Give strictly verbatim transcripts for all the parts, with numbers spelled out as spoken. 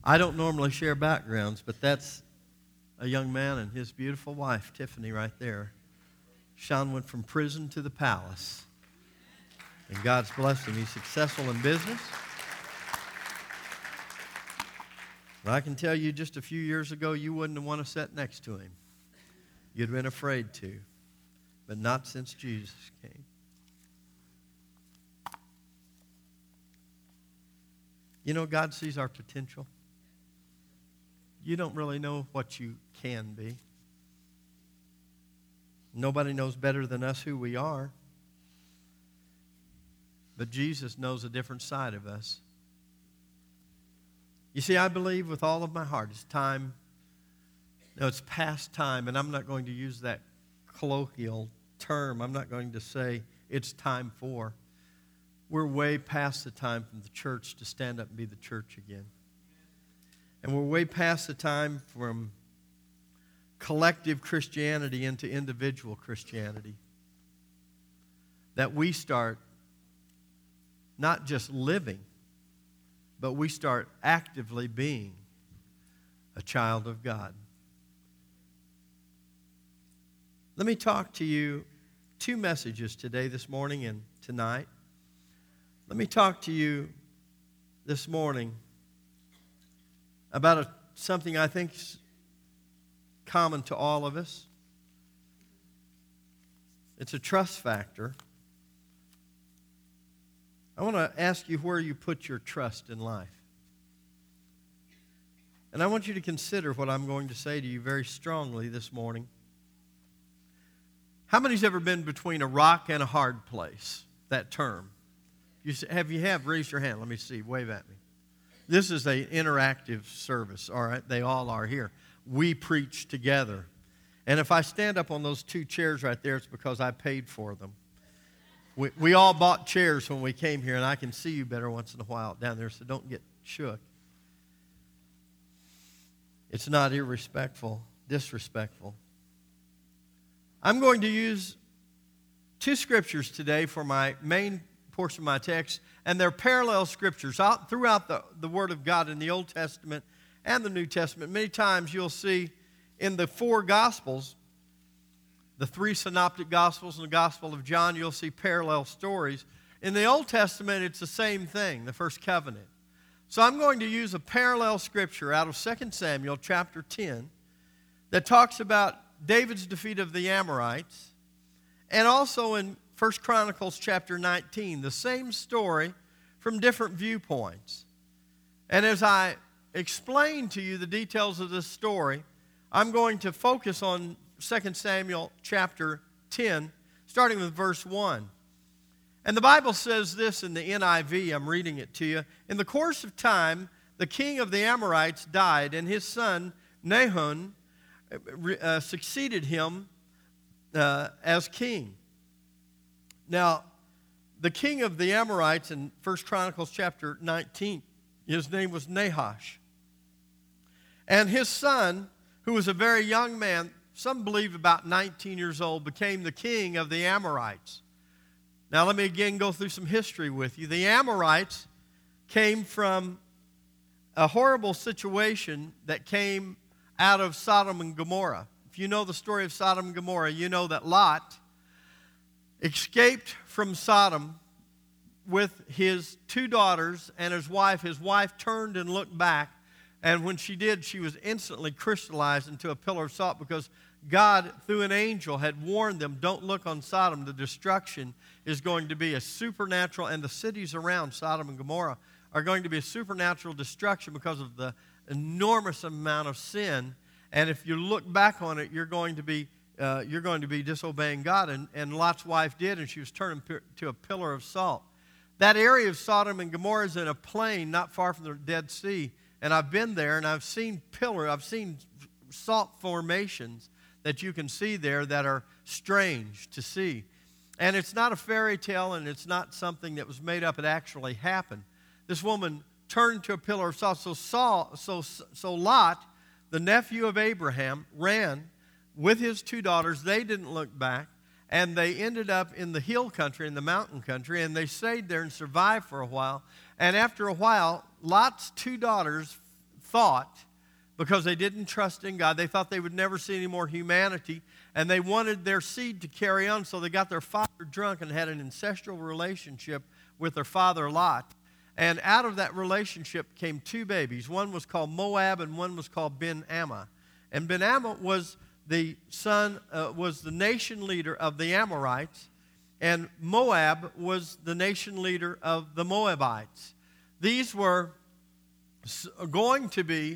I don't normally share backgrounds, but that's a young man and his beautiful wife, Tiffany, right there. Sean went from prison to the palace. And God's blessed him. He's successful in business. But I can tell you just a few years ago, you wouldn't have wanted to sit next to him. You'd have been afraid to. But not since Jesus came. You know, God sees our potential. You don't really know what you can be. Nobody knows better than us who we are. But Jesus knows a different side of us. You see, I believe with all of my heart it's time, no, it's past time, and I'm not going to use that colloquial term. I'm not going to say it's time for. We're way past the time for the church to stand up and be the church again. And we're way past the time from collective Christianity into individual Christianity. That we start not just living, but we start actively being a child of God. Let me talk to you two messages today, this morning and tonight. Let me talk to you this morning about a, something I think is common to all of us. It's a trust factor. I want to ask you where you put your trust in life. And I want you to consider what I'm going to say to you very strongly this morning. How many's ever been between a rock and a hard place? That term. You say, have you have? Raise your hand. Let me see. Wave at me. This is an interactive service, all right? They all are here. We preach together. And if I stand up on those two chairs right there, it's because I paid for them. We, we all bought chairs when we came here, and I can see you better once in a while down there, so don't get shook. It's not irrespectful, disrespectful. I'm going to use two scriptures today for my main portion of my text, and they're parallel scriptures out throughout the, the Word of God in the Old Testament and the New Testament. Many times you'll see in the four Gospels, the three synoptic Gospels and the Gospel of John, you'll see parallel stories. In the Old Testament, it's the same thing, the first covenant. So I'm going to use a parallel scripture out of Second Samuel chapter ten that talks about David's defeat of the Amorites, and also in First Chronicles chapter nineteen, the same story from different viewpoints. And as I explain to you the details of this story, I'm going to focus on Second Samuel chapter ten, starting with verse one. And the Bible says this in the N I V, I'm reading it to you. In the course of time, the king of the Amorites died, and his son Nahon uh, succeeded him uh, as king. Now, the king of the Amorites in First Chronicles chapter nineteen, his name was Nahash. And his son, who was a very young man, some believe about nineteen years old, became the king of the Amorites. Now let me again go through some history with you. The Amorites came from a horrible situation that came out of Sodom and Gomorrah. If you know the story of Sodom and Gomorrah, you know that Lot escaped from Sodom with his two daughters and his wife. His wife turned and looked back, and when she did, she was instantly crystallized into a pillar of salt because God, through an angel, had warned them, don't look on Sodom. The destruction is going to be a supernatural, and the cities around Sodom and Gomorrah are going to be a supernatural destruction because of the enormous amount of sin. And if you look back on it, you're going to be uh, you're going to be disobeying God. And, and Lot's wife did, and she was turned to a pillar of salt. That area of Sodom and Gomorrah is in a plain not far from the Dead Sea. And I've been there, and I've seen pillar, I've seen salt formations that you can see there that are strange to see. And it's not a fairy tale, and it's not something that was made up. It actually happened. This woman turned to a pillar of salt. So Saul, so, so Lot, the nephew of Abraham, ran with his two daughters. They didn't look back, and they ended up in the hill country, in the mountain country, and they stayed there and survived for a while. And after a while, Lot's two daughters thought, because they didn't trust in God, they thought they would never see any more humanity, and they wanted their seed to carry on, so they got their father drunk and had an ancestral relationship with their father Lot. And out of that relationship came two babies. One was called Moab, and one was called Ben-Ammah. And Ben-Ammah was the son, uh, was the nation leader of the Amorites, and Moab was the nation leader of the Moabites. These were going to be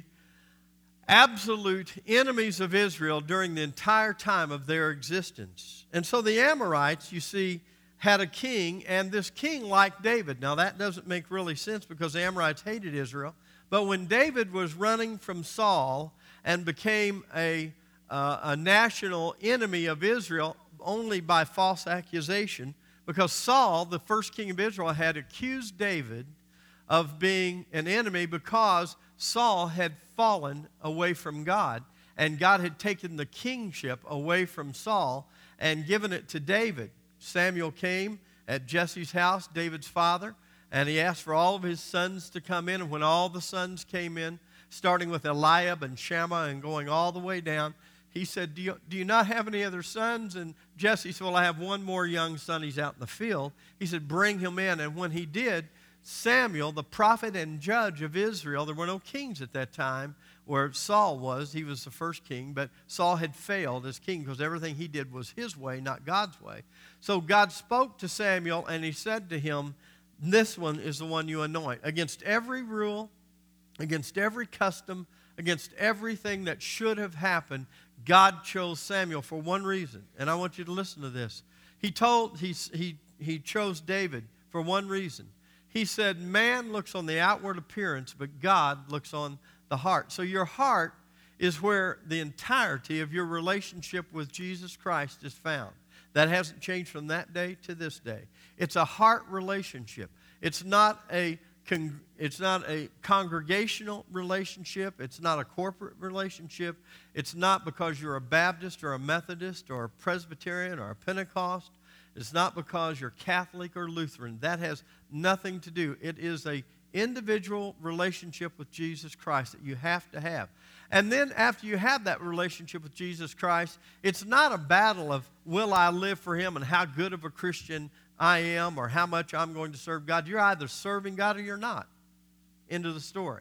absolute enemies of Israel during the entire time of their existence. And so the Amorites, you see, had a king, and this king liked David. Now that doesn't make really sense because the Amorites hated Israel. But when David was running from Saul and became a, uh, a national enemy of Israel only by false accusation, because Saul, the first king of Israel, had accused David of being an enemy because Saul had fallen away from God, and God had taken the kingship away from Saul and given it to David. Samuel came at Jesse's house, David's father, and he asked for all of his sons to come in. And when all the sons came in, starting with Eliab and Shammah and going all the way down, he said, do you, do you not have any other sons? And Jesse said, well, I have one more young son. He's out in the field. He said, bring him in. And when he did, Samuel, the prophet and judge of Israel, there were no kings at that time where Saul was. He was the first king, but Saul had failed as king because everything he did was his way, not God's way. So God spoke to Samuel, and he said to him, this one is the one you anoint. Against every rule, against every custom, against everything that should have happened, God chose Samuel for one reason. And I want you to listen to this. He told, he, he, he chose David for one reason. He said, man looks on the outward appearance, but God looks on the heart. So your heart is where the entirety of your relationship with Jesus Christ is found. That hasn't changed from that day to this day. It's a heart relationship. It's not a con- it's not a congregational relationship. It's not a corporate relationship. It's not because you're a Baptist or a Methodist or a Presbyterian or a Pentecost. It's not because you're Catholic or Lutheran. That has nothing to do. It is an individual relationship with Jesus Christ that you have to have. And then after you have that relationship with Jesus Christ, it's not a battle of will I live for Him and how good of a Christian I am or how much I'm going to serve God. You're either serving God or you're not. End of the story.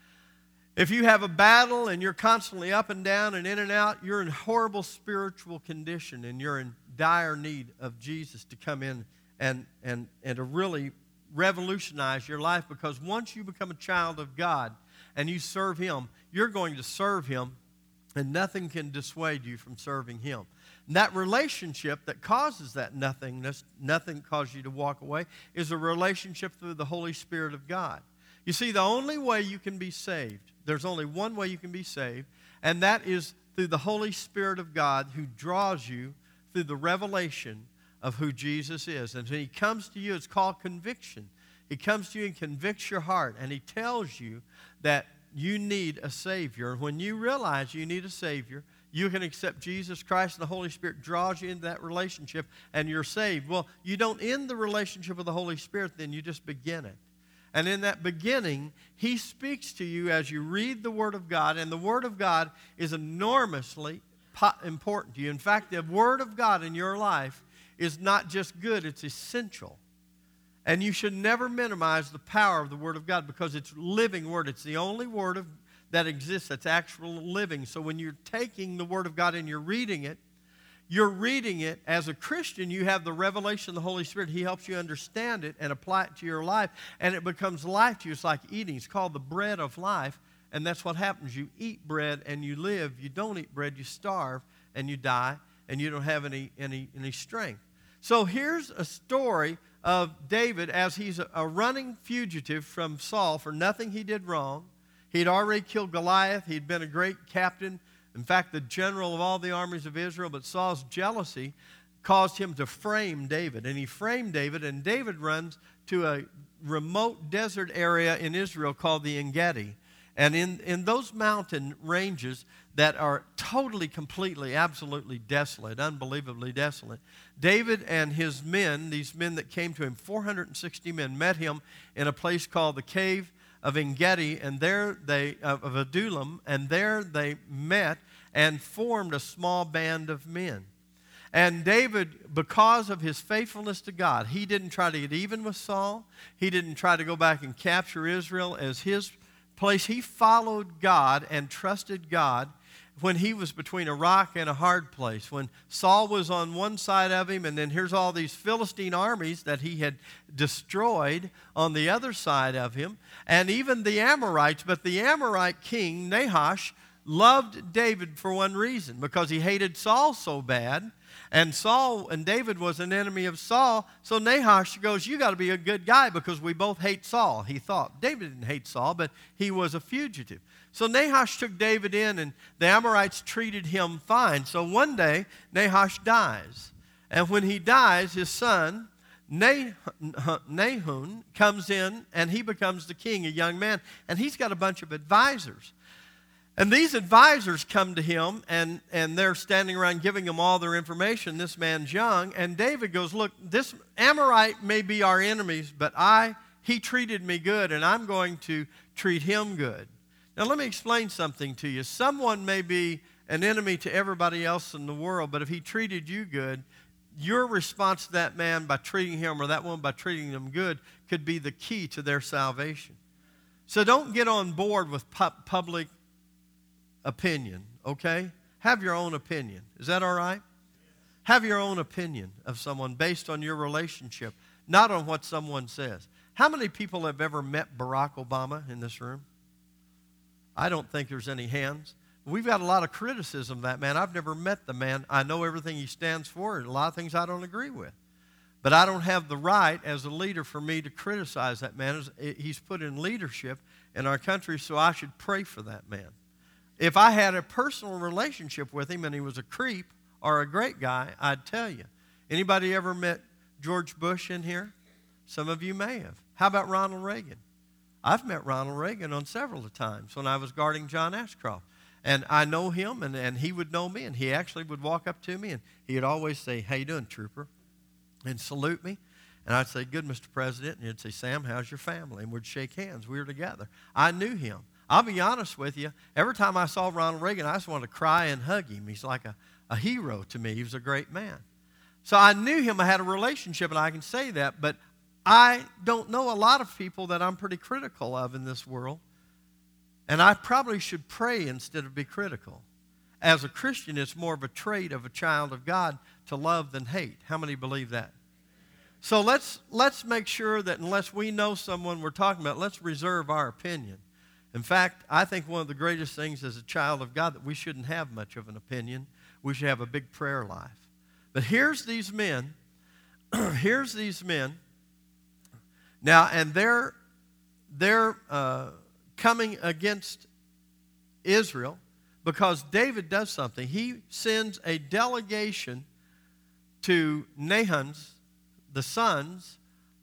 If you have a battle and you're constantly up and down and in and out, you're in horrible spiritual condition and you're in dire need of Jesus to come in and, and, and to really revolutionize your life, because once you become a child of God and you serve Him, you're going to serve Him, and nothing can dissuade you from serving Him. And that relationship that causes that nothingness, nothing causes you to walk away, is a relationship through the Holy Spirit of God. You see, the only way you can be saved, there's only one way you can be saved, and that is through the Holy Spirit of God who draws you through the revelation of who Jesus is. And when He comes to you, it's called conviction. He comes to you and convicts your heart, and He tells you that you need a Savior. And when you realize you need a Savior, you can accept Jesus Christ, and the Holy Spirit draws you into that relationship, and you're saved. Well, you don't end the relationship with the Holy Spirit, then you just begin it. And in that beginning, He speaks to you as you read the Word of God, and the Word of God is enormously important to you. In fact, the Word of God in your life is not just good, it's essential. And you should never minimize the power of the Word of God, because it's living Word. It's the only Word of, that exists that's actual living. So when you're taking the Word of God and you're reading it, you're reading it as a Christian. You have the revelation of the Holy Spirit. He helps you understand it and apply it to your life, and it becomes life to you. It's like eating. It's called the bread of life, and that's what happens. You eat bread and you live. You don't eat bread, you starve and you die, and you don't have any, any, any strength. So here's a story of David as he's a, a running fugitive from Saul for nothing he did wrong. He'd already killed Goliath. He'd been a great captain. In fact, the general of all the armies of Israel, but Saul's jealousy caused him to frame David. And he framed David, and David runs to a remote desert area in Israel called the En-Gedi. And in, in those mountain ranges that are totally, completely, absolutely desolate, unbelievably desolate, David and his men, these men that came to him, four hundred sixty men, met him in a place called the Cave of En-gedi, and there they of, of Adullam, and there they met and formed a small band of men. And David, because of his faithfulness to God, he didn't try to get even with Saul. He didn't try to go back and capture Israel as his place. He followed God and trusted God when he was between a rock and a hard place. When Saul was on one side of him, and then here's all these Philistine armies that he had destroyed on the other side of him, and even the Amorites. But the Amorite king, Nahash, loved David for one reason, because he hated Saul so bad. And Saul and David was an enemy of Saul. So Nahash goes, you got to be a good guy because we both hate Saul, he thought. David didn't hate Saul, but he was a fugitive. So Nahash took David in, and the Amorites treated him fine. So one day, Nahash dies. And when he dies, his son, Nahum, comes in, and he becomes the king, a young man. And he's got a bunch of advisors. And these advisors come to him, and, and they're standing around giving him all their information. This man's young, and David goes, look, this Amorite may be our enemies, but I, he treated me good, and I'm going to treat him good. Now, let me explain something to you. Someone may be an enemy to everybody else in the world, but if he treated you good, your response to that man by treating him, or that woman by treating them good, could be the key to their salvation. So don't get on board with pu- public opinion, okay? Have your own opinion. Is that all right? Have your own opinion of someone based on your relationship, not on what someone says. How many people have ever met Barack Obama in this room? I don't think there's any hands. We've got a lot of criticism of that man. I've never met the man. I know everything he stands for, and a lot of things I don't agree with. But I don't have the right as a leader for me to criticize that man. He's put in leadership in our country, so I should pray for that man. If I had a personal relationship with him and he was a creep or a great guy, I'd tell you. Anybody ever met George Bush in here? Some of you may have. How about Ronald Reagan? I've met Ronald Reagan on several of times when I was guarding John Ashcroft. And I know him, and, and he would know me, and he actually would walk up to me, and he would always say, how you doing, trooper? And salute me. And I'd say, good, Mister President. And he'd say, Sam, how's your family? And we'd shake hands. We were together. I knew him. I'll be honest with you, every time I saw Ronald Reagan, I just wanted to cry and hug him. He's like a, a hero to me. He was a great man. So I knew him. I had a relationship, and I can say that, but I don't know a lot of people that I'm pretty critical of in this world, and I probably should pray instead of be critical. As a Christian, it's more of a trait of a child of God to love than hate. How many believe that? So let's, let's make sure that unless we know someone we're talking about, let's reserve our opinion. In fact, I think one of the greatest things as a child of God that we shouldn't have much of an opinion. We should have a big prayer life. But here's these men. here's these men. Now, and they're, they're uh, coming against Israel because David does something. He sends a delegation to Nahum's, the son's,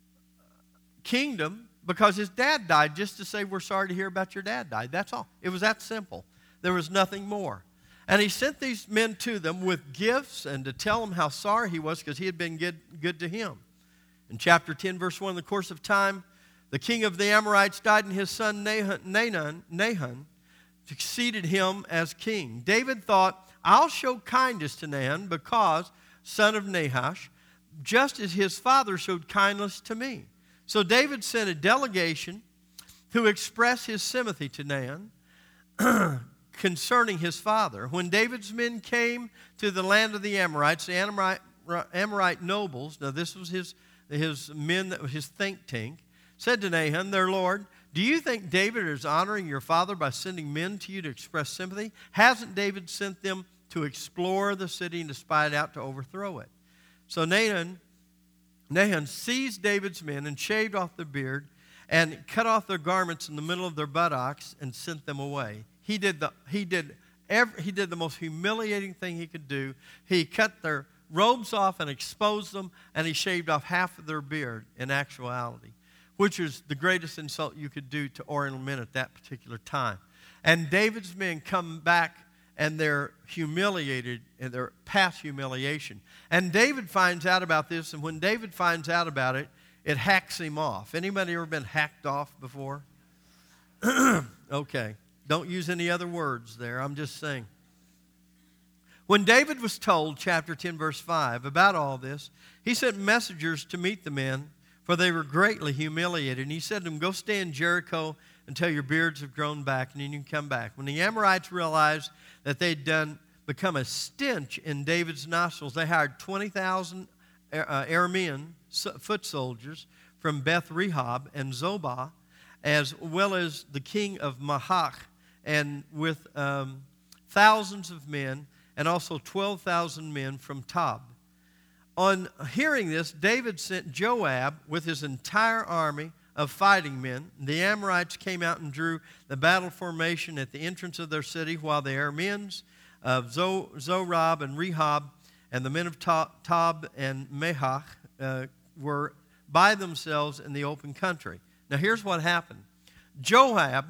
kingdom, because his dad died, just to say, we're sorry to hear about your dad died. That's all. It was that simple. There was nothing more. And he sent these men to them with gifts and to tell them how sorry he was because he had been good, good to him. In chapter ten, verse one, in the course of time, the king of the Amorites died, and his son Nahum, Nahum succeeded him as king. David thought, I'll show kindness to Nahum because, son of Nahash, just as his father showed kindness to me. So David sent a delegation to express his sympathy to Nahum concerning his father. When David's men came to the land of the Amorites, the Amorite, Amorite nobles, now this was his, his men, that was his think tank, said to Nahum, their lord, do you think David is honoring your father by sending men to you to express sympathy? Hasn't David sent them to explore the city and to spy it out to overthrow it? So Nahum Nahum seized David's men and shaved off their beard and cut off their garments in the middle of their buttocks and sent them away. He did the, he did every, he did the most humiliating thing he could do. He cut their robes off and exposed them, and he shaved off half of their beard in actuality, which is the greatest insult you could do to Oriental men at that particular time. And David's men come back, and they're humiliated, and they're past humiliation. And David finds out about this, and when David finds out about it, it hacks him off. Anybody ever been hacked off before? Okay. Don't use any other words there. I'm just saying. When David was told, chapter ten, verse five, about all this, he sent messengers to meet the men, for they were greatly humiliated. And he said to them, go stay in Jericho until your beards have grown back, and then you can come back. When the Amorites realized that they'd done become a stench in David's nostrils, they hired twenty thousand uh, Aramean foot soldiers from Beth Rehob and Zobah, as well as the king of Mahach, and with um, thousands of men, and also twelve thousand men from Tob. On hearing this, David sent Joab with his entire army of fighting men. The Amorites came out and drew the battle formation at the entrance of their city, while the Arameans of Zorab and Rehob and the men of Tob and Mahach uh, were by themselves in the open country. Now here's what happened. Joab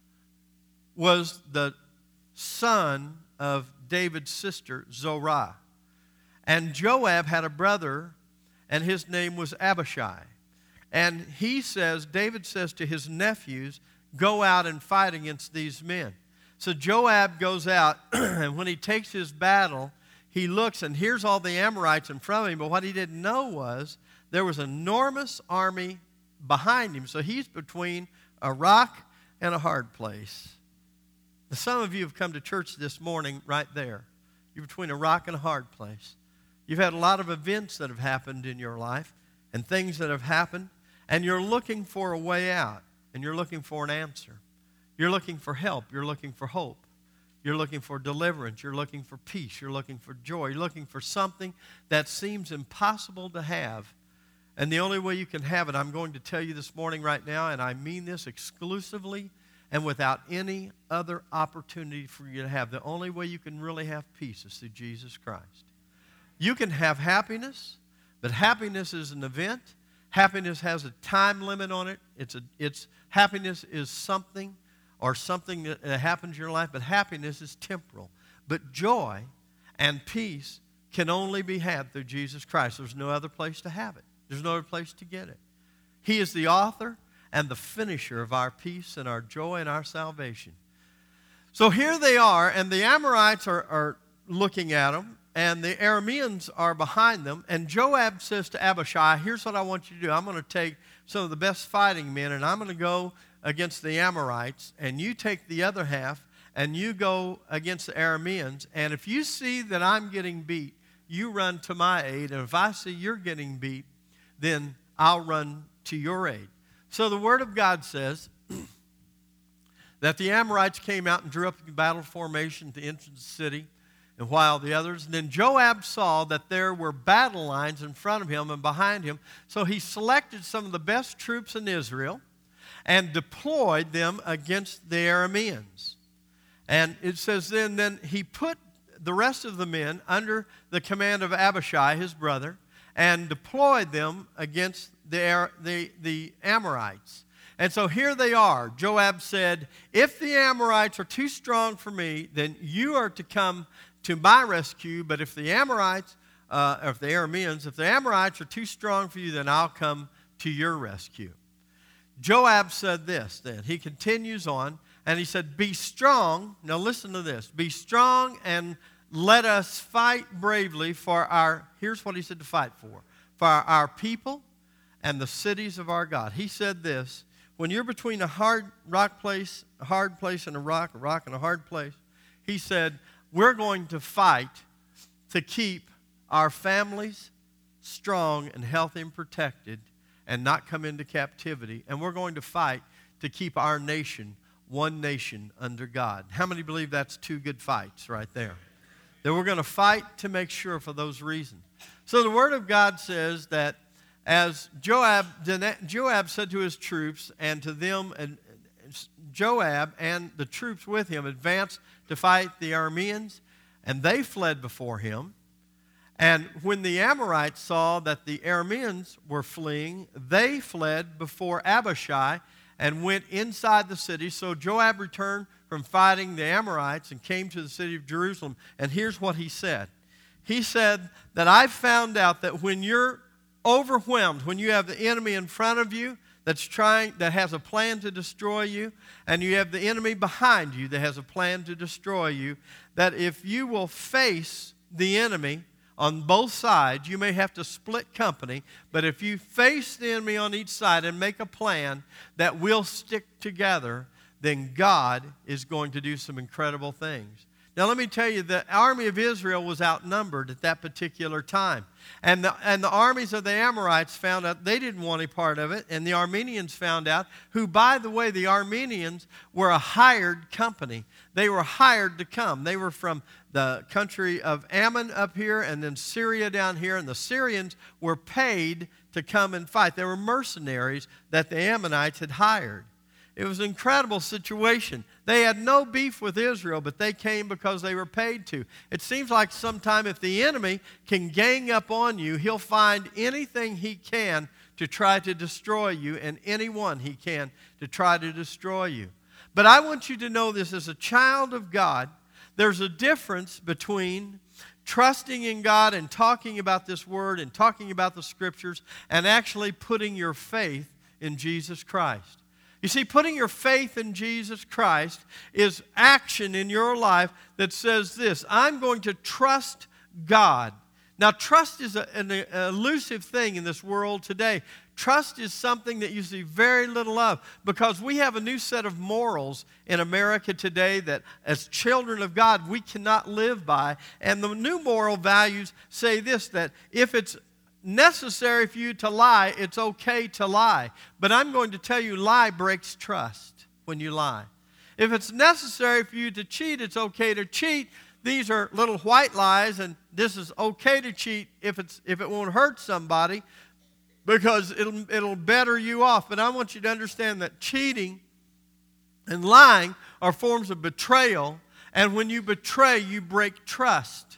was the son of David's sister, Zorah. And Joab had a brother, and his name was Abishai. And he says, David says to his nephews, go out and fight against these men. So Joab goes out, and when he takes his battle, he looks, and here's all the Amorites in front of him. But what he didn't know was there was an enormous army behind him. So he's between a rock and a hard place. Some of you have come to church this morning right there. You're between a rock and a hard place. You've had a lot of events that have happened in your life and things that have happened, and you're looking for a way out, and you're looking for an answer. You're looking for help. You're looking for hope. You're looking for deliverance. You're looking for peace. You're looking for joy. You're looking for something that seems impossible to have. And the only way you can have it, I'm going to tell you this morning right now, and I mean this exclusively and without any other opportunity for you to have. The only way you can really have peace is through Jesus Christ. You can have happiness, but happiness is an event. Happiness has a time limit on it. It's a, it's, happiness is something or something that happens in your life, but happiness is temporal. But joy and peace can only be had through Jesus Christ. There's no other place to have it. There's no other place to get it. He is the author and the finisher of our peace and our joy and our salvation. So here they are, and the Amorites are, are looking at them, and the Arameans are behind them. And Joab says to Abishai, here's what I want you to do. I'm going to take some of the best fighting men, and I'm going to go against the Amorites, and you take the other half, and you go against the Arameans. And if you see that I'm getting beat, you run to my aid. And if I see you're getting beat, then I'll run to your aid. So the Word of God says that the Amorites came out and drew up the battle formation at the entrance of the city, and while the others, and then Joab saw that there were battle lines in front of him and behind him, so he selected some of the best troops in Israel and deployed them against the Arameans. And it says then, then he put the rest of the men under the command of Abishai, his brother, and deployed them against the, the, the Amorites. And so here they are. Joab said, if the Amorites are too strong for me, then you are to come to my rescue. But if the Amorites, uh, or if the Arameans, if the Amorites are too strong for you, then I'll come to your rescue. Joab said this then. He continues on, and he said, be strong. Now listen to this. Be strong and let us fight bravely for our, here's what he said to fight for, for our, our people and the cities of our God. He said this, when you're between a hard rock place, a hard place and a rock, a rock and a hard place, he said, we're going to fight to keep our families strong and healthy and protected and not come into captivity. And we're going to fight to keep our nation one nation under God. How many believe that's two good fights right there? That we're going to fight to make sure for those reasons. So the Word of God says that as Joab, Joab said to his troops and to them, and Joab and the troops with him advanced to fight the Arameans, and they fled before him. And when the Amorites saw that the Arameans were fleeing, they fled before Abishai and went inside the city. So Joab returned from fighting the Amorites and came to the city of Jerusalem. And here's what he said. He said that I found out that when you're overwhelmed, when you have the enemy in front of you, that's trying, that has a plan to destroy you, and you have the enemy behind you that has a plan to destroy you, that if you will face the enemy on both sides, you may have to split company, but if you face the enemy on each side and make a plan that will stick together, then God is going to do some incredible things. Now, let me tell you, the army of Israel was outnumbered at that particular time. And the, and the armies of the Amorites found out they didn't want any part of it, and the Armenians found out, who, by the way, the Armenians were a hired company. They were hired to come. They were from the country of Ammon up here and then Syria down here, and the Syrians were paid to come and fight. They were mercenaries that the Ammonites had hired. It was an incredible situation. They had no beef with Israel, but they came because they were paid to. It seems like sometime if the enemy can gang up on you, he'll find anything he can to try to destroy you, and anyone he can to try to destroy you. But I want you to know this, as a child of God, there's a difference between trusting in God and talking about this word and talking about the scriptures and actually putting your faith in Jesus Christ. You see, putting your faith in Jesus Christ is action in your life that says this: I'm going to trust God. Now, trust is a, an elusive thing in this world today. Trust is something that you see very little of, because we have a new set of morals in America today that as children of God we cannot live by. And the new moral values say this, that if it's necessary for you to lie, it's okay to lie. But I'm going to tell you, lie breaks trust when you lie. If it's necessary for you to cheat, it's okay to cheat. These are little white lies, and this is okay to cheat if it's if it won't hurt somebody, because it'll it'll better you off. But I want you to understand that cheating and lying are forms of betrayal, and when you betray, you break trust.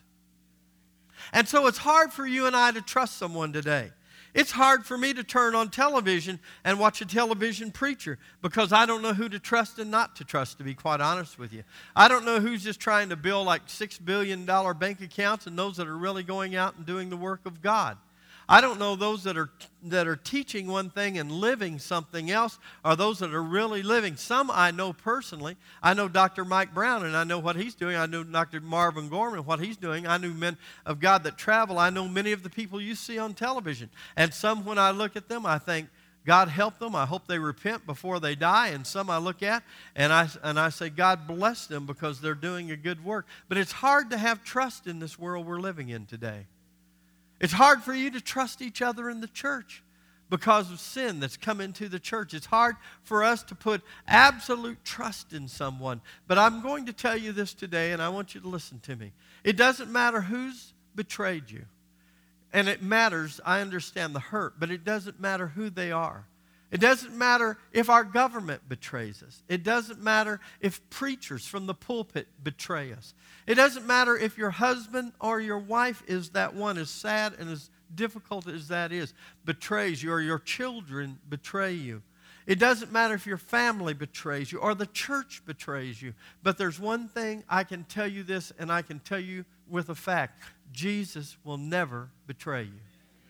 And so it's hard for you and I to trust someone today. It's hard for me to turn on television and watch a television preacher, because I don't know who to trust and not to trust, to be quite honest with you. I don't know who's just trying to build like six billion dollars bank accounts and those that are really going out and doing the work of God. I don't know those that are that are teaching one thing and living something else, or those that are really living. Some I know personally. I know Doctor Mike Brown, and I know what he's doing. I know Doctor Marvin Gorman, what he's doing. I know men of God that travel. I know many of the people you see on television. And some, when I look at them, I think, God help them. I hope they repent before they die. And some I look at, and I, and I say, God bless them, because they're doing a good work. But it's hard to have trust in this world we're living in today. It's hard for you to trust each other in the church because of sin that's come into the church. It's hard for us to put absolute trust in someone. But I'm going to tell you this today, and I want you to listen to me. It doesn't matter who's betrayed you. And it matters, I understand the hurt, but it doesn't matter who they are. It doesn't matter if our government betrays us. It doesn't matter if preachers from the pulpit betray us. It doesn't matter if your husband or your wife is that one, as sad and as difficult as that is, betrays you, or your children betray you. It doesn't matter if your family betrays you or the church betrays you. But there's one thing, I can tell you this, and I can tell you with a fact: Jesus will never betray you.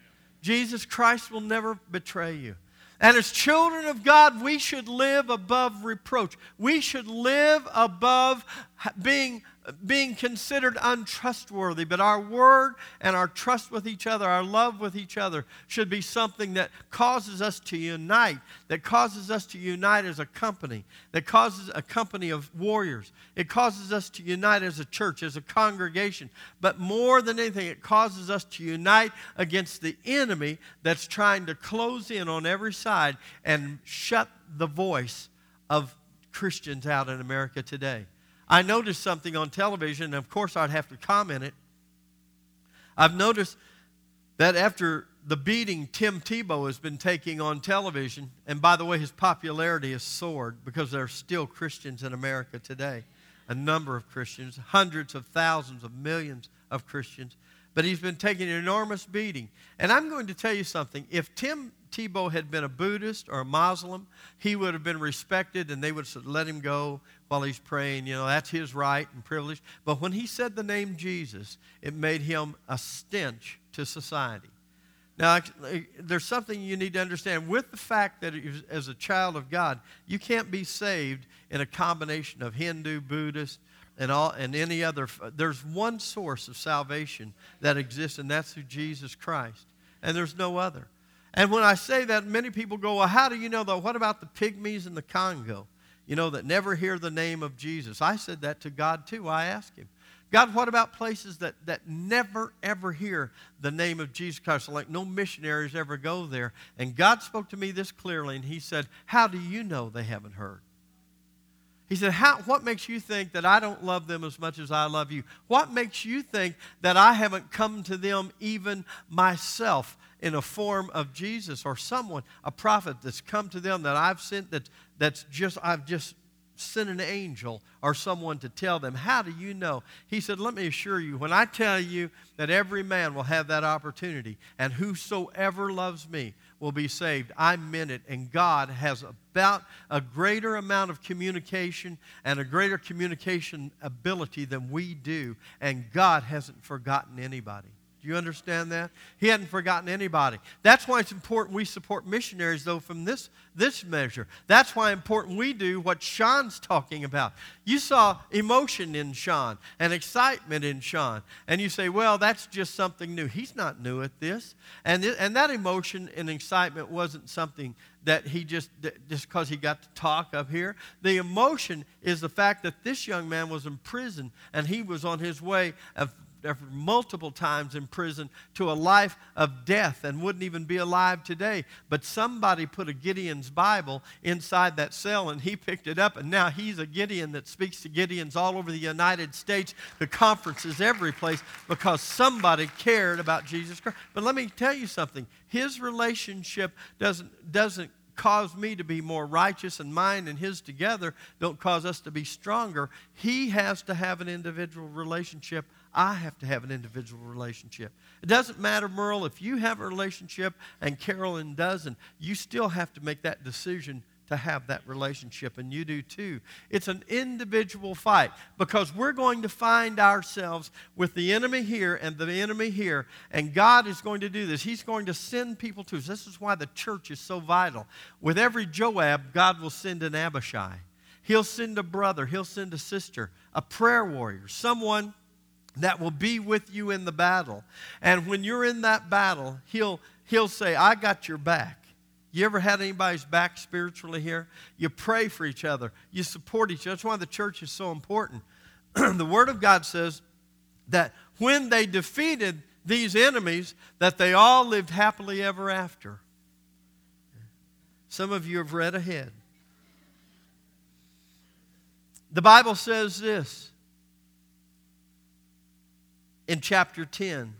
Jesus Christ will never betray you. And as children of God, we should live above reproach. We should live above being, being considered untrustworthy. But our word and our trust with each other, our love with each other, should be something that causes us to unite, that causes us to unite as a company, that causes a company of warriors. It causes us to unite as a church, as a congregation. But more than anything, it causes us to unite against the enemy that's trying to close in on every side and shut the voice of Christians out in America today. I noticed something on television, and of course I'd have to comment it. I've noticed that after the beating Tim Tebow has been taking on television, and by the way, his popularity has soared because there are still Christians in America today, a number of Christians, hundreds of thousands of millions of Christians, but he's been taking an enormous beating. And I'm going to tell you something. If Tim Tebow had been a Buddhist or a Muslim, he would have been respected, and they would have let him go while he's praying. You know, that's his right and privilege. But when he said the name Jesus, it made him a stench to society. Now, there's something you need to understand. With the fact that as a child of God, you can't be saved in a combination of Hindu, Buddhist, and all and any other. There's one source of salvation that exists, and that's through Jesus Christ. And there's no other. And when I say that, many people go, well, how do you know, though? What about the pygmies in the Congo, you know, that never hear the name of Jesus? I said that to God, too. I asked him, God, what about places that, that never, ever hear the name of Jesus Christ? Like no missionaries ever go there. And God spoke to me this clearly, and he said, how do you know they haven't heard? He said, How, what makes you think that I don't love them as much as I love you? What makes you think that I haven't come to them even myself in a form of Jesus or someone, a prophet that's come to them that I've sent, that, that's just, I've just sent an angel or someone to tell them? How do you know? He said, let me assure you, when I tell you that every man will have that opportunity, and whosoever loves me will be saved, I meant it. And God has about a greater amount of communication and a greater communication ability than we do. And God hasn't forgotten anybody. Do you understand that? He hadn't forgotten anybody. That's why it's important we support missionaries, though, from this, this measure. That's why it's important we do what Sean's talking about. You saw emotion in Sean and excitement in Sean. And you say, well, that's just something new. He's not new at this. And, th- and that emotion and excitement wasn't something that he just, just because he got to talk up here. The emotion is the fact that this young man was in prison, and he was on his way of multiple times in prison to a life of death and wouldn't even be alive today. But somebody put a Gideon's Bible inside that cell, and he picked it up, and now he's a Gideon that speaks to Gideons all over the United States, to conferences every place, because somebody cared about Jesus Christ. But let me tell you something. His relationship doesn't doesn't cause me to be more righteous, and mine and his together don't cause us to be stronger. He has to have an individual relationship. I have to have an individual relationship. It doesn't matter, Merle, if you have a relationship and Carolyn doesn't, you still have to make that decision to have that relationship, and you do too. It's an individual fight, because we're going to find ourselves with the enemy here and the enemy here, and God is going to do this. He's going to send people to us. This is why the church is so vital. With every Joab, God will send an Abishai. He'll send a brother. He'll send a sister, a prayer warrior, someone that will be with you in the battle. And when you're in that battle, he'll, he'll say, I got your back. You ever had anybody's back spiritually here? You pray for each other. You support each other. That's why the church is so important. The Word of God says that when they defeated these enemies, that they all lived happily ever after. Some of you have read ahead. The Bible says this in chapter ten.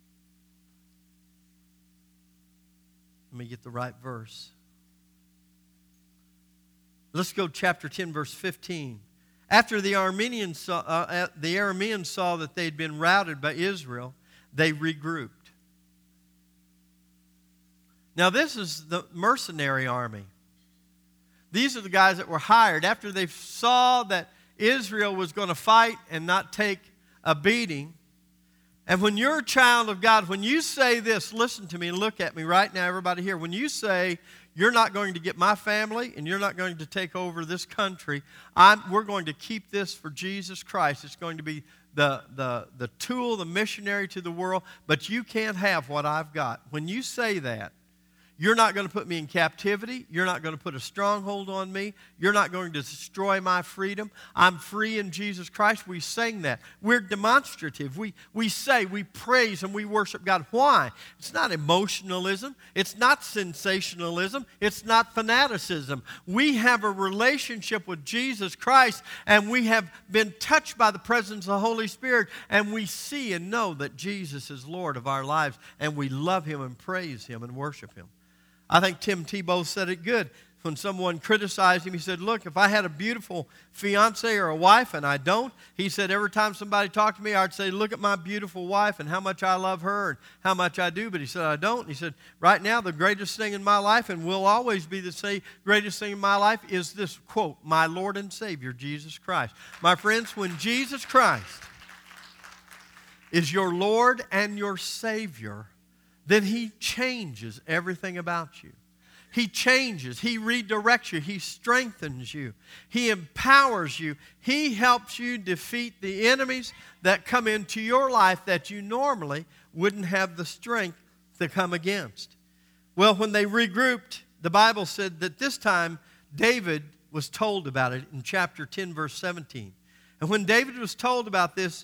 Let me get the right verse. Let's go chapter ten, verse fifteen. After the Arameans saw, uh, the Arameans saw that they'd been routed by Israel, they regrouped. Now this is the mercenary army. These are the guys that were hired after they saw that Israel was going to fight and not take a beating. And when you're a child of God, when you say this, listen to me and look at me right now, everybody here. When you say, you're not going to get my family and you're not going to take over this country, I'm, we're going to keep this for Jesus Christ. It's going to be the, the, the tool, the missionary to the world, but you can't have what I've got. When you say that, you're not going to put me in captivity. You're not going to put a stronghold on me. You're not going to destroy my freedom. I'm free in Jesus Christ. We sing that. We're demonstrative. We, we say, we praise, and we worship God. Why? It's not emotionalism. It's not sensationalism. It's not fanaticism. We have a relationship with Jesus Christ, and we have been touched by the presence of the Holy Spirit, and we see and know that Jesus is Lord of our lives, and we love Him and praise Him and worship Him. I think Tim Tebow said it good. When someone criticized him, he said, look, if I had a beautiful fiance or a wife and I don't, he said, every time somebody talked to me, I'd say, look at my beautiful wife and how much I love her and how much I do. But he said, I don't. He said, right now, the greatest thing in my life, and will always be the same greatest thing in my life, is this, quote, my Lord and Savior, Jesus Christ. My friends, when Jesus Christ is your Lord and your Savior, then He changes everything about you. He changes. He redirects you. He strengthens you. He empowers you. He helps you defeat the enemies that come into your life that you normally wouldn't have the strength to come against. Well, when they regrouped, the Bible said that this time David was told about it in chapter ten, verse seventeen. And when David was told about this,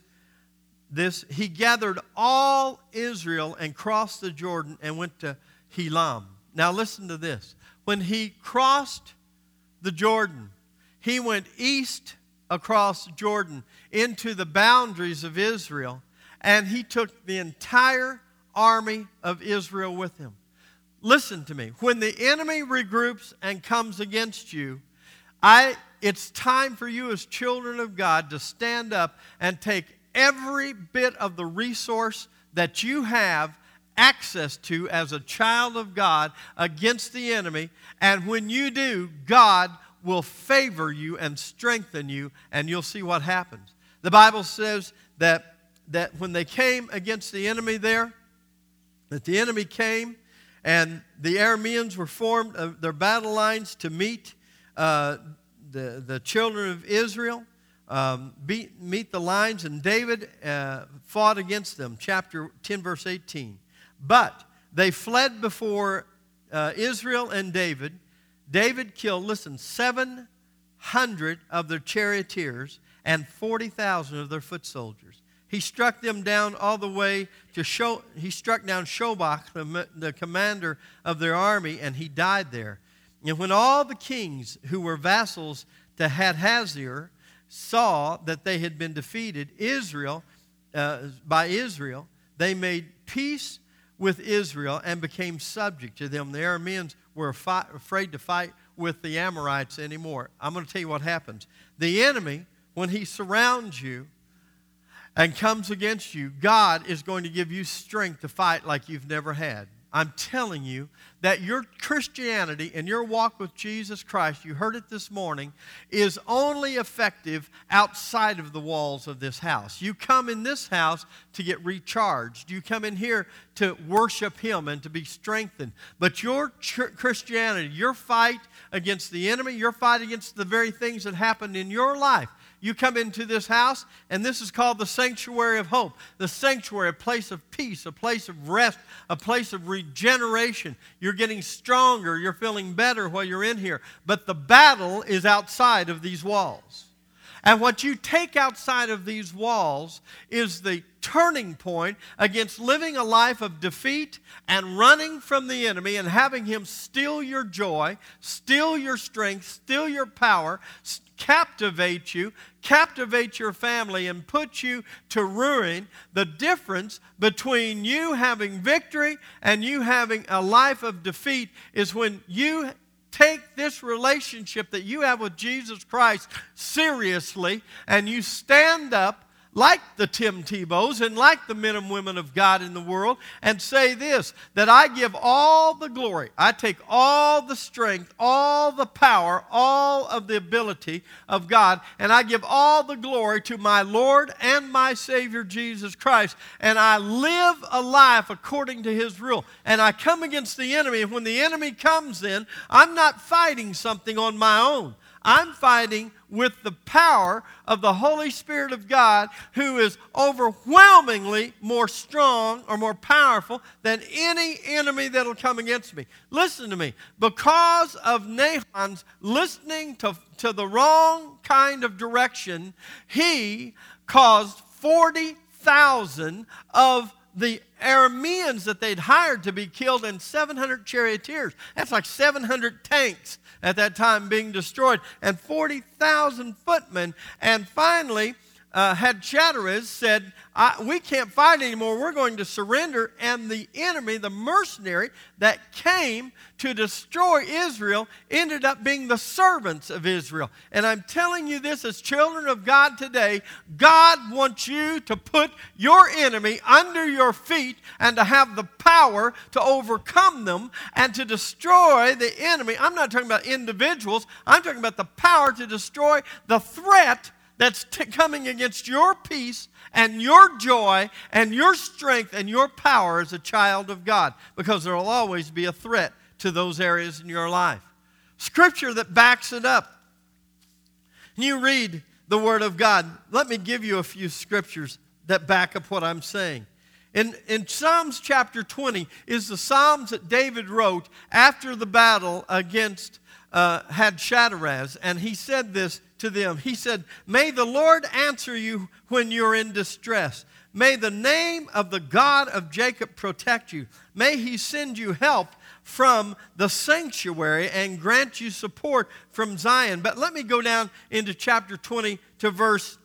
this he gathered all Israel and crossed the Jordan and went to Helam. Now listen to this. When he crossed the Jordan, he went east across Jordan into the boundaries of Israel, and he took the entire army of Israel with him. Listen to me. When the enemy regroups and comes against you, I, it's time for you as children of God to stand up and take every bit of the resource that you have access to as a child of God against the enemy. And when you do, God will favor you and strengthen you, and you'll see what happens. The Bible says that, that when they came against the enemy there, that the enemy came and the Arameans were formed uh, their battle lines to meet uh, the, the children of Israel, um, beat, meet the lines, and David uh, fought against them. Chapter ten, verse eighteen. But they fled before uh, Israel and David. David killed, listen, seven hundred of their charioteers and forty thousand of their foot soldiers. He struck them down all the way to Sho. He struck down Shobach, the, the commander of their army, and he died there. And when all the kings who were vassals to Hadhazer saw that they had been defeated, Israel uh, by Israel, they made peace with Israel and became subject to them. The Arameans were fi- afraid to fight with the Amorites anymore. I'm going to tell you what happens. The enemy, when he surrounds you and comes against you, God is going to give you strength to fight like you've never had. I'm telling you that your Christianity and your walk with Jesus Christ, you heard it this morning, is only effective outside of the walls of this house. You come in this house to get recharged. You come in here to worship Him and to be strengthened. But your ch- Christianity, your fight against the enemy, your fight against the very things that happened in your life, you come into this house, and this is called the sanctuary of hope. The sanctuary, a place of peace, a place of rest, a place of regeneration. You're getting stronger. You're feeling better while you're in here. But the battle is outside of these walls. And what you take outside of these walls is the turning point against living a life of defeat and running from the enemy and having him steal your joy, steal your strength, steal your power, captivate you, captivate your family, and put you to ruin. The difference between you having victory and you having a life of defeat is when you take this relationship that you have with Jesus Christ seriously, and you stand up like the Tim Tebows and like the men and women of God in the world and say this, that I give all the glory, I take all the strength, all the power, all of the ability of God, and I give all the glory to my Lord and my Savior Jesus Christ, and I live a life according to His rule, and I come against the enemy, and when the enemy comes in, I'm not fighting something on my own. I'm fighting with the power of the Holy Spirit of God, who is overwhelmingly more strong or more powerful than any enemy that will come against me. Listen to me. Because of Nahon's listening to, to the wrong kind of direction, he caused forty thousand of the Arameans that they'd hired to be killed, and seven hundred charioteers. That's like seven hundred tanks at that time being destroyed, and forty thousand footmen. And finally, uh, Hadhazer said, I, we can't fight anymore, we're going to surrender. And the enemy, the mercenary that came to destroy Israel, ended up being the servants of Israel. And I'm telling you this as children of God today, God wants you to put your enemy under your feet and to have the power to overcome them and to destroy the enemy. I'm not talking about individuals. I'm talking about the power to destroy the threat that's t- coming against your peace and your joy and your strength and your power as a child of God, because there will always be a threat to those areas in your life. Scripture that backs it up. You read the Word of God. Let me give you a few scriptures that back up what I'm saying. In, in Psalms chapter twenty is the Psalms that David wrote after the battle against uh, Hadshadaraz. And he said this to them. He said, "May the Lord answer you when you're in distress. May the name of the God of Jacob protect you. May he send you help from the sanctuary and grant you support from Zion." But let me go down into chapter twenty to verse,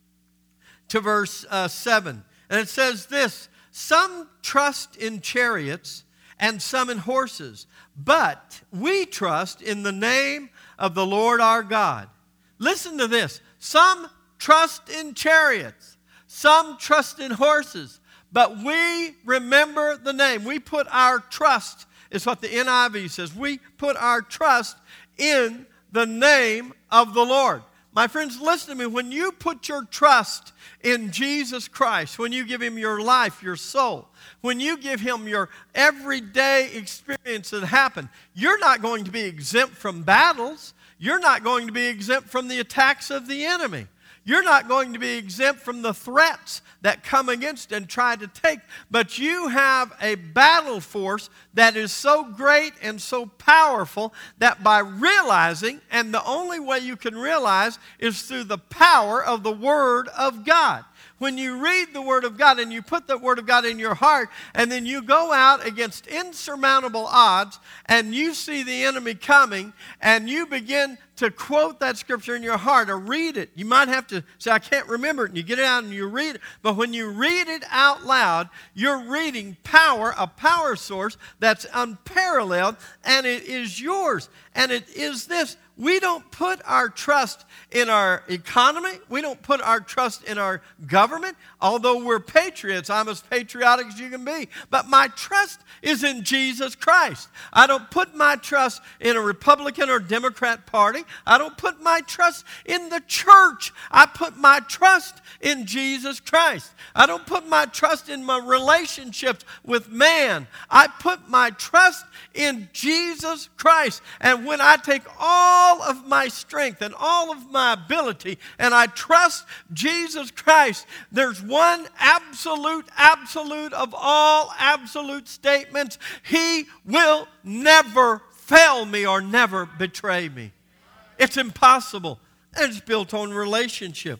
to verse uh, seven. And it says this, "Some trust in chariots and some in horses, but we trust in the name of the Lord our God." Listen to this. Some trust in chariots, some trust in horses, but we remember the name. We put our trust, is what the N I V says. We put our trust in the name of the Lord. My friends, listen to me. When you put your trust in Jesus Christ, when you give Him your life, your soul, when you give Him your everyday experience that happen, you're not going to be exempt from battles. You're not going to be exempt from the attacks of the enemy. You're not going to be exempt from the threats that come against and try to take. But you have a battle force that is so great and so powerful that by realizing, and the only way you can realize is through the power of the Word of God. When you read the Word of God and you put the Word of God in your heart, and then you go out against insurmountable odds and you see the enemy coming and you begin to quote that scripture in your heart or read it. You might have to say, "I can't remember it," and you get it out and you read it. But when you read it out loud, you're reading power, a power source that's unparalleled, and it is yours. And it is this. We don't put our trust in our economy. We don't put our trust in our government. Although we're patriots, I'm as patriotic as you can be. But my trust is in Jesus Christ. I don't put my trust in a Republican or Democrat party. I don't put my trust in the church. I put my trust in Jesus Christ. I don't put my trust in my relationships with man. I put my trust in Jesus Christ. And when I take all of my strength and all of my ability and I trust Jesus Christ, there's one absolute, absolute of all absolute statements. He will never fail me or never betray me. It's impossible. And it's built on relationship.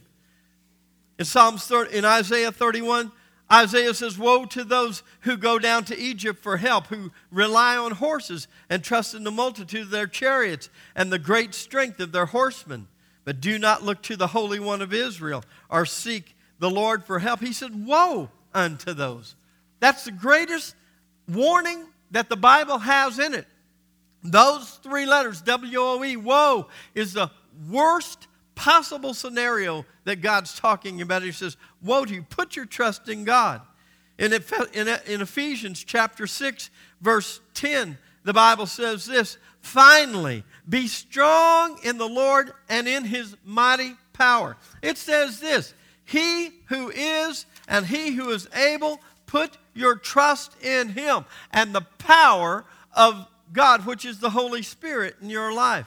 In Psalms thirty, in Isaiah thirty-one, Isaiah says, "Woe to those who go down to Egypt for help, who rely on horses and trust in the multitude of their chariots and the great strength of their horsemen, but do not look to the Holy One of Israel or seek the Lord for help." He said, "Woe unto those." That's the greatest warning that the Bible has in it. Those three letters, W O E, woe, is the worst possible scenario that God's talking about. He says, woe to you. Put your trust in God. In, in Ephesians chapter six, verse ten, the Bible says this, "Finally, be strong in the Lord and in His mighty power." It says this, "He who is and He who is able, put your trust in Him and the power of God, which is the Holy Spirit in your life."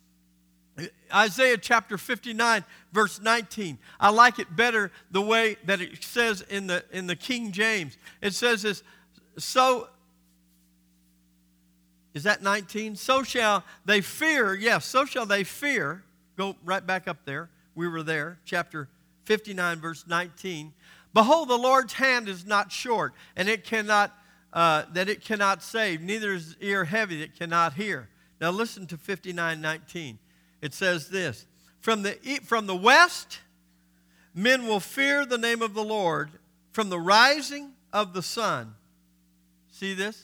Isaiah chapter fifty-nine, verse nineteen. I like it better the way that it says in the in the King James. It says this, so, is that nineteen? "So shall they fear," yes, "so shall they fear." Go right back up there. We were there. Chapter fifty-nine, verse nineteen. "Behold, the Lord's hand is not short, and it cannot, uh, that it cannot save, neither is his ear heavy that it cannot hear." Now listen to fifty-nine nineteen. It says this, from the, from the west, men will fear the name of the Lord from the rising of the sun. See this?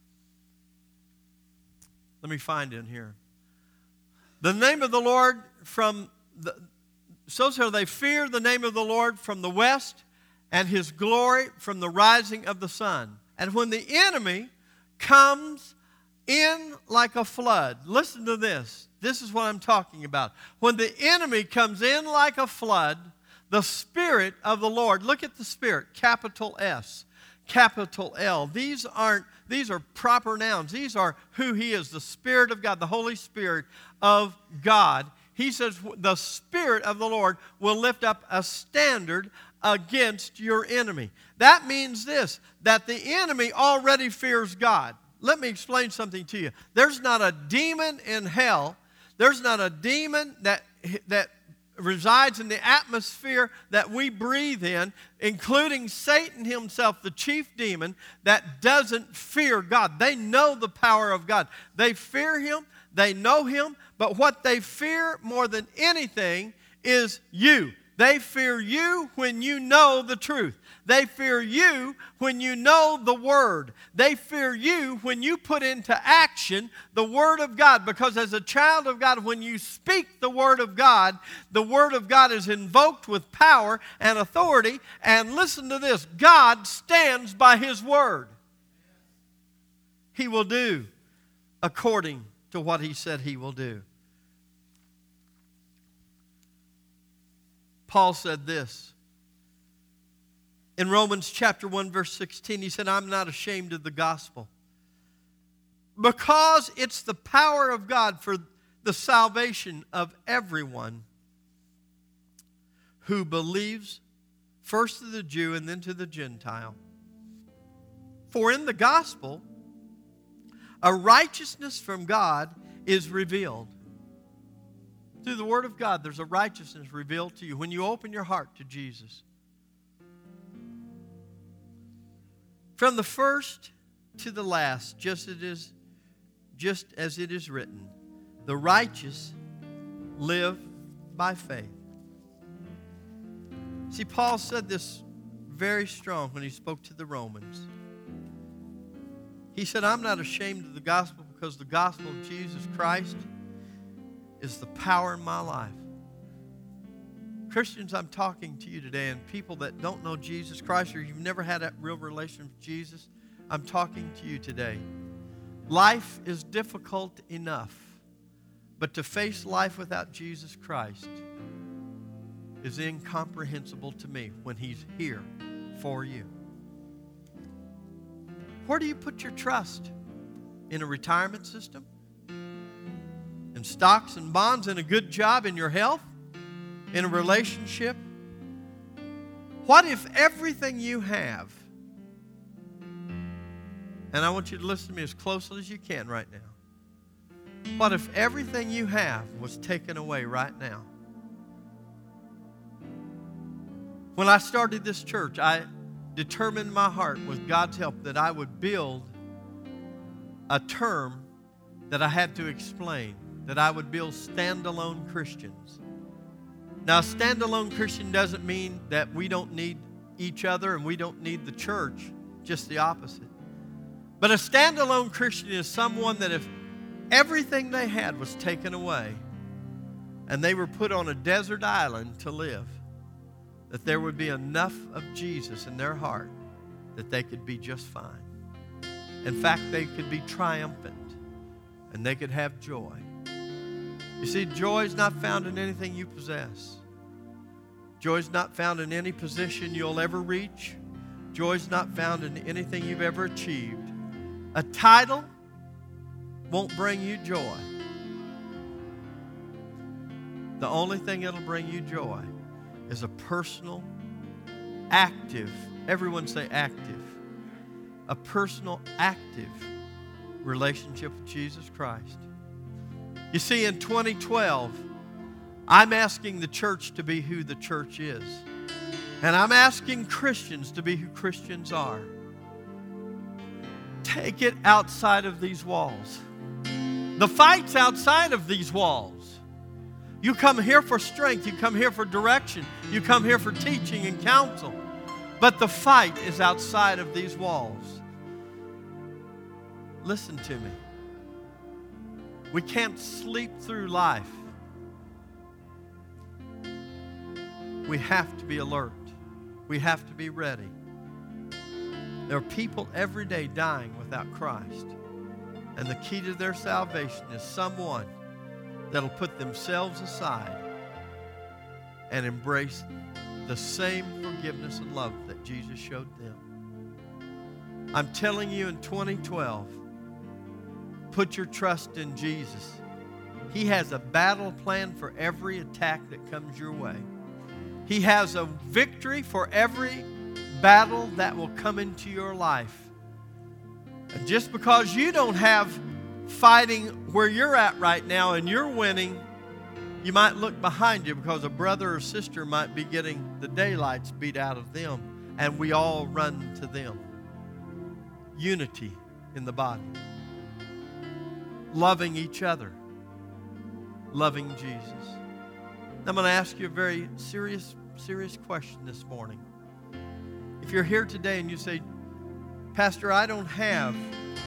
Let me find it here. The name of the Lord from the, so shall they fear the name of the Lord from the west, and His glory from the rising of the sun. And when the enemy comes in like a flood, listen to this. This is what I'm talking about. When the enemy comes in like a flood, the Spirit of the Lord, look at the Spirit, capital S, capital L. These aren't, these are proper nouns. These are who He is, the Spirit of God, the Holy Spirit of God. He says the Spirit of the Lord will lift up a standard against your enemy. That means this, that the enemy already fears God. Let me explain something to you. There's not a demon in hell, there's not a demon that, that resides in the atmosphere that we breathe in, including Satan himself, the chief demon, that doesn't fear God. They know the power of God. They fear Him, they know Him, but what they fear more than anything is you. They fear you when you know the truth. They fear you when you know the Word. They fear you when you put into action the Word of God. Because as a child of God, when you speak the Word of God, the Word of God is invoked with power and authority. And listen to this, God stands by His Word. He will do according to what He said He will do. Paul said this. In Romans chapter one, verse sixteen, he said, I'm not ashamed of the gospel, because it's the power of God for the salvation of everyone who believes, first to the Jew and then to the Gentile. For in the gospel, a righteousness from God is revealed. Through the Word of God, there's a righteousness revealed to you when you open your heart to Jesus. From the first to the last, just it is, just as it is written, the righteous live by faith. See, Paul said this very strong when he spoke to the Romans. He said, I'm not ashamed of the gospel, because the gospel of Jesus Christ is the power in my life. Christians, I'm talking to you today, and people that don't know Jesus Christ, or you've never had that real relationship with Jesus, I'm talking to you today. Life is difficult enough, but to face life without Jesus Christ is incomprehensible to me when He's here for you. Where do you put your trust? In a retirement system? In stocks and bonds? In a good job? In your health? In a relationship? What if everything you have, and I want you to listen to me as closely as you can right now. What if everything you have was taken away right now? When I started this church, I determined in my heart with God's help that I would build a term that I had to explain, that I would build standalone Christians. Now, a standalone Christian doesn't mean that we don't need each other and we don't need the church, just the opposite. But a standalone Christian is someone that if everything they had was taken away and they were put on a desert island to live, that there would be enough of Jesus in their heart that they could be just fine. In fact, they could be triumphant and they could have joy. You see, joy is not found in anything you possess. Joy is not found in any position you'll ever reach. Joy is not found in anything you've ever achieved. A title won't bring you joy. The only thing that'll bring you joy is a personal, active, everyone say active, a personal, active relationship with Jesus Christ. You see, in twenty twelve, I'm asking the church to be who the church is. And I'm asking Christians to be who Christians are. Take it outside of these walls. The fight's outside of these walls. You come here for strength. You come here for direction. You come here for teaching and counsel. But the fight is outside of these walls. Listen to me. We can't sleep through life. We have to be alert. We have to be ready. There are people every day dying without Christ. And the key to their salvation is someone that'll put themselves aside and embrace the same forgiveness and love that Jesus showed them. I'm telling you, in twenty twelve, put your trust in Jesus. He has a battle plan for every attack that comes your way. He has a victory for every battle that will come into your life. And just because you don't have fighting where you're at right now and you're winning, you might look behind you because a brother or sister might be getting the daylights beat out of them, and we all run to them. Unity in the body. Loving each other. Loving Jesus. I'm going to ask you a very serious, serious question this morning. If you're here today and you say, Pastor, I don't have